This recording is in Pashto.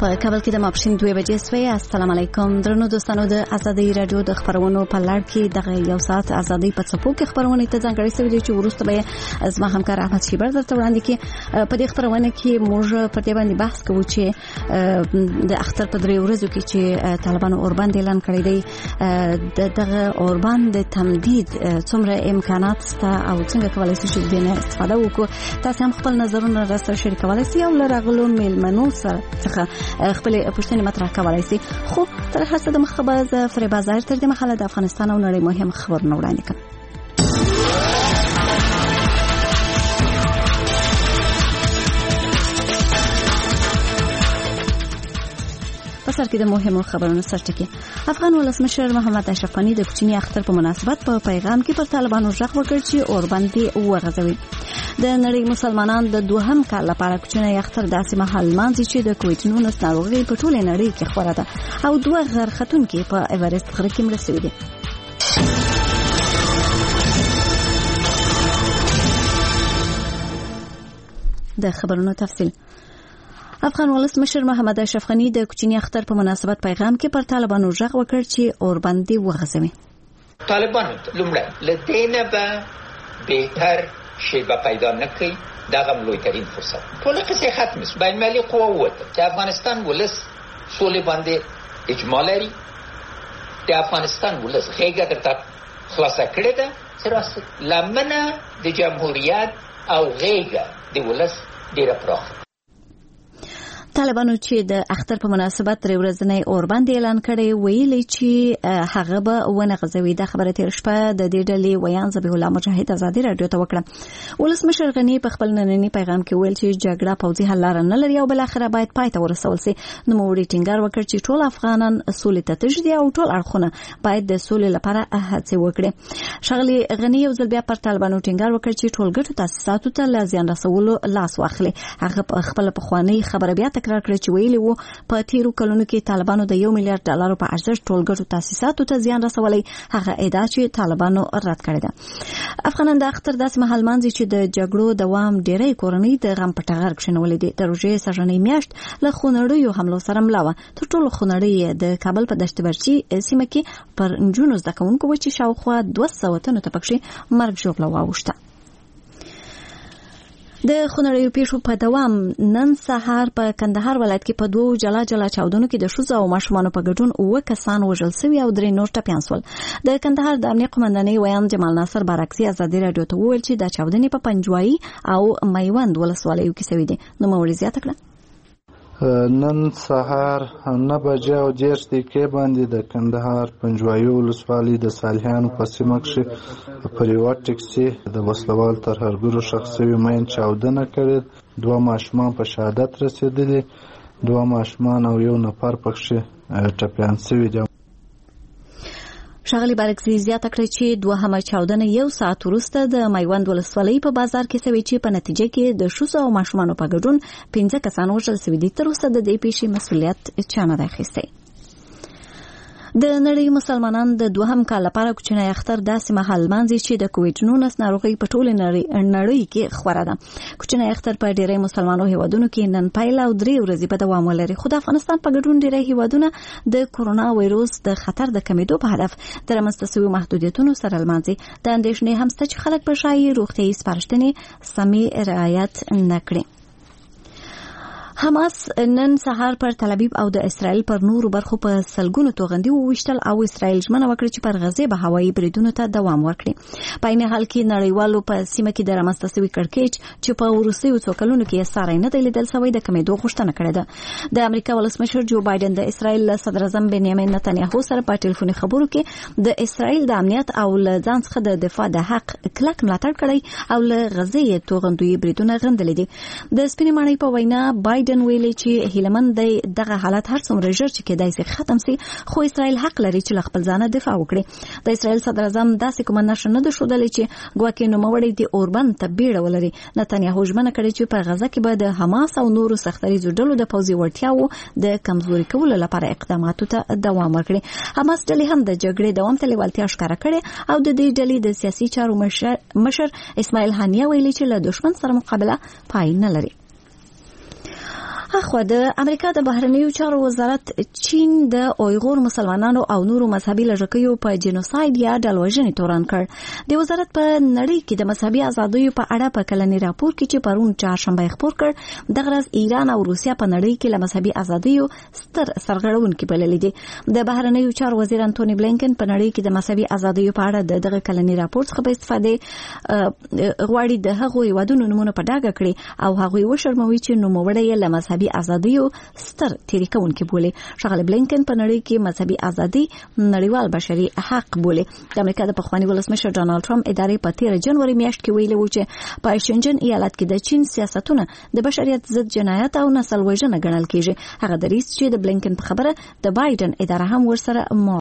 په کابل کې د ماپښین 2 بجې سوی. السلام علیکم درنو دوستانو، د ازادي رادیو د خبرونو په لړ کې دغه یو ساعت ازادي په څپو کې خبرونه ته ځانګړي سوي دي چې وروسته به زما همکار احمد شیبر درته وړاندې کړي. په دې خبرونه کې موږ پر دې باندې بحث کوو چې د اختر په 3 ورځو کې چې طالبانو اوربند اعلان کړی دی، دغه اوربند د تمدید څومره امکانات شته او څنګه کولای شي چې دینه استفاده وکړو. تاسو هم خپل نظرونه راته شریکولای شئ او لرغلو میلمنو څخه خپل پوښتنې مطرح کولای شئ. خو تر هڅه د مخبز فریبا ظاهر تر دې مخاله د افغانستان او نړۍ مهم خبرونه وړاندې کړم. پسر کې د مهمو خبرونو سرټکی. افغان ولسمشر محمد اشرف غنی د کوچنی اختر په مناسبت په پیغام کې پر طالبانو ژغ وکړ چې اوربند وغځوي. د نړۍ مسلمانان د دوهم کال لپاره کوچنی اختر داسې مهال مانځي چې د کووډ-19 ناروغي په ټوله نړۍ کې خپره ده او 2 غرختونکو په ایورست غر کې مړه شوي دي. د خبرونو تفصیل. افغان ولسمشر محمد اشرف غنی د کوچنی اختر په مناسبت پیغام کې پر طالبانو ژغ وکړ چې اوربند وغځوي. طالبان لومړی لدینه به بهتر شیبه پیدا نکړي، دغه لویترین فرصت ټول قصې ختم شي. بین المللي قوه وته چې افغانستان ولس سولې باندې اجماع لري، د افغانستان ولس غیږه درته خلاصه کړې ده چې راست لمنه د جمهوریت او غیږه د ولس ډیره پراخه. طالبانو چې د اختر په مناسبت 3 ورځنی اوربند اعلان کړی ویلي چې هغه به ونه غځوي. د خبره تیر شپه د دې ډلې ویان ذبیح الله مجاهد ازادي رادیو ته وکړه. ولسمشر غنی په خپل نننی پیغام کې ویل چې جګړه پوځي حل لار نه لري او بل اخره باید پای ته ورسول شي. نو موږ ټینګار وکړ چې ټول افغانان سولې ته تجدي او ټول اړخونه باید د سولې لپاره هڅه وکړي. شغلی غنی یو ځل بیا پر طالبانو ټینګار وکړ چې ټولګټو تاسیساتو ته لازم رسولو لاس واخلي. هغه خپل پخوانی خبره بیا تکرار کړ چې ویلي وو په تیرو کلونو کې طالبانو د $1 میلیارډ په ارزښت ټولګټو تاسیساتو ته زیان رسولي. هغه ادعا چې طالبانو رد کړې ده. افغانان د اختر داسې مهال مانځي چې د جګړو دوام ډېری کورنۍ د غم په ټغر کښینولې دي. د روژې سژنې میاشت له خونړیو حملو سره مله وه. تر ټولو خونړۍ د کابل په دشت برچي سیمه کې پر نجونو زده کوونکو و چې شاوخوا 200 تنو ته پکې مرګ ژوبله واوښته. د خونړیو پیښو په دوام نن سهار په کندهار ولایت کې په 2 جلا چاودنو کې د ښځو او ماشومانو په ګډون 9 کسان وژل شوي او 3 نور ټپیان شول. د کندهار د امنیت قومندانۍ ویان جمال ناصر بارکزي ازادي رادیو ته وویل چې دا چاودنې په پنجوایي او میوند ولسوالیو کې شوې دي. نو موري زیاته کړه. نن سهار 9:10 باندې د کندهار پنجوایي ولسوالۍ د صالحانو په سیمه کې پر یو ټکسي د وسلوال ترهګرو شخصي مین چاودنه کړې. 2 ماشومان په شهادت رسیدلي، 2 ماشومان او 1 نفر پکې ټپیان شوي دي. شغلی بارکزي زیاته کړې چې دوهمه چاودنه 1 ساعت وروسته د میوند ولسوالۍ په بازار کې شوې چې په نتیجه کې د ښځو او ماشومانو په ګډون 15 کسان وژل شوي دي. تر اوسه د دې پیښې مسؤلیت چا نه دی اخیستی. د نړۍ مسلمانان د دوهم کال لپاره کوچنی اختر داسې مهال مانځي چې د کووډ-19 ناروغي په ټوله نړۍ کې خپره ده. کوچنی اختر په ډېری مسلمانو هیوادونو کې نن پیل او 3 ورځې په دوام ولري. خو د افغانستان په ګډون ډېری هیوادونه د کرونا وایروس د خطر د کمیدو په هدف د رامنځته شویو محدودیتونو سره لمانځي. د اندېښنې هم شته چې خلک به ښایي روغتیایي سپارښتنې سمې رعایت نه کړي. حماس نن سهار پر تل ابیب او د اسرائیل پر نورو برخو په سلګونو توغندي وویشتل او اسرائیل ژمنه وکړه چې پر غزه به هوایي بریدونو ته دوام ورکړي. په عین حال کې نړیوالو په سیمه کې د رامنځته شوي کړکېچ چې په وروستیو څو کلونو کې یې ساری نه دی لیدل شوی د کمیدو غوښتنه کړې ده. د امریکا ولسمشر جو بایدن د اسرائیل صدر اعظم بنیامین نتنیاهو سره په ټلیفوني خبرو کې د اسرائیل د امنیت او له ځان څخه د دفاع د حق کلک ملاتړ کړی او له غزه توغندوي بریدونه غندلې دي. د سپینې ماڼۍ په وینا بایدن ویلي چې هیلمن دی دغه حالت هر څومره ژر چې کېدای شي ختم شي، خو اسرائیل حق لري چې خپل ځانه دفاع وکړي. د اسرائیل صدر اعظم داسې کوم نشه نه ده ښودلې چې ګواکې نوموړی د اوربند ته بیړه ولري. نتنیاهو ژمنه کړې چې په غزه کې به د حماس او نورو سختریزو ډلو د پوځي وړتیاوو د کمزوري کولو لپاره اقداماتو ته دوام ورکړي. حماس ډلې هم د جګړې دوام ته لیوالتیا ښکاره کړې او د دې ډلې د سیاسي چارو مشر اسماعیل هانیه ویلي چې له دښمن سره مقابله پای نه لري. دغه خو د امریکا د بهرنیو چارو وزارت چین د اویغور مسلمانانو او نورو مذهبي لږکیو په جنوساید یا ډلوژنې تورن کړ. د وزارت په نړۍ کې د مذهبي ازادیو په اړه په کلنی راپور کې چې پرون چهارشنبه خپور کړ، دغه ورځ ایران او روسیا په نړۍ کې له مذهبي ازادیو ستر سرغړونکي بللې دي. د بهرنیو چارو وزیر انټونی بلینکن په نړۍ کې د مذهبي ازادیو په اړه دغه کلنی راپور څخه په استفاده غواړي د هغو هیوادونو نومونه په ډاګه کړي او هغوی وشرموي چې نوموړی یې له مذهبي ازادیو ستر تېری کوونکي بولي. ښاغلی بلینکن په نړۍ کې مذهبي ازادي نړیوال بشري حق بولي. د امریکا د پخواني ولسمشر ډانلډ ټرمپ ادارې په 13 جنوري میاشت کې ویلي و چې په شنجن ایالت کې د چین سیاستونه د بشریت ضد جنایت او نسل وژنه ګڼل کېږي. هغه دریځ چې د بلینکن په خبره د بایدن اداره هم ورسره